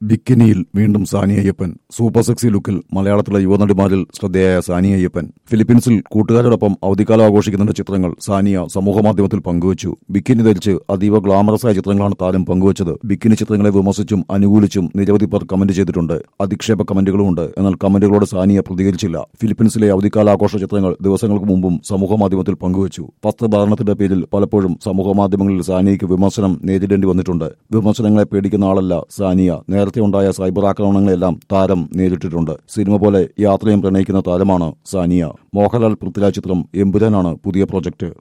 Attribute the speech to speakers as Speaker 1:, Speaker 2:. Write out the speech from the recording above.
Speaker 1: ബിക്കിനിയിൽ വീണ്ടും സാനി Ayyappan. Super sexy ലുക്കിൽ മലയാളത്തിലെ യുവനടിമാരിൽ ശ്രദ്ധേയായ സാനി അയ്യപ്പൻ ഫിലിപ്പീൻസിൽ കൂട്ടുകാരോടൊപ്പം അവധിക്കാലം ആഘോഷിക്കുന്നതിന്റെ ചിത്രങ്ങൾ സാനിയ സമൂഹമാധ്യമത്തിൽ പങ്കുവച്ചു. ബിക്കിനി ധരിച്ച് അതീവ ഗ്ലാമറസായ ചിത്രങ്ങളാണ് താരം പങ്കുവച്ചത്. ബിക്കിനി ചിത്രങ്ങളെ വിമർശിച്ചും അനുകൂലിച്ചും നിരവധി പേർ കമന്റ് ചെയ്തിട്ടുണ്ട്. അധിക്ഷേപ കമന്റുകളുമുണ്ട്. എന്നാൽ കമന്റുകളോട് സാനിയ പ്രതികരിച്ചില്ല. ഫിലിപ്പീൻസിലെ അവധിക്കാലാഘോഷ ചിത്രങ്ങൾ ദിവസങ്ങൾക്ക് മുമ്പും സമൂഹമാധ്യമത്തിൽ പങ്കുവച്ചു. വസ്ത്രധാരണത്തിന്റെ പേരിൽ പലപ്പോഴും സമൂഹമാധ്യമങ്ങളിൽ സാനിയയ്ക്ക് വിമർശനം നേരിടേണ്ടി വന്നിട്ടുണ്ട്. വിമർശനങ്ങളെ പേടിക്കുന്ന ആളല്ല സാനിയ. നേരത്തെ ഉണ്ടായ സൈബർ ആക്രമണങ്ങളെല്ലാം താരം നേരിട്ടിട്ടുണ്ട്. സിനിമ പോലെ യാത്രയും പ്രണയിക്കുന്ന താരമാണ് സാനിയ. മോഹൻലാൽ പൃഥ്വിരാജ് ചിത്രം എമ്പുരാനാണ് പുതിയ പ്രോജക്ട്.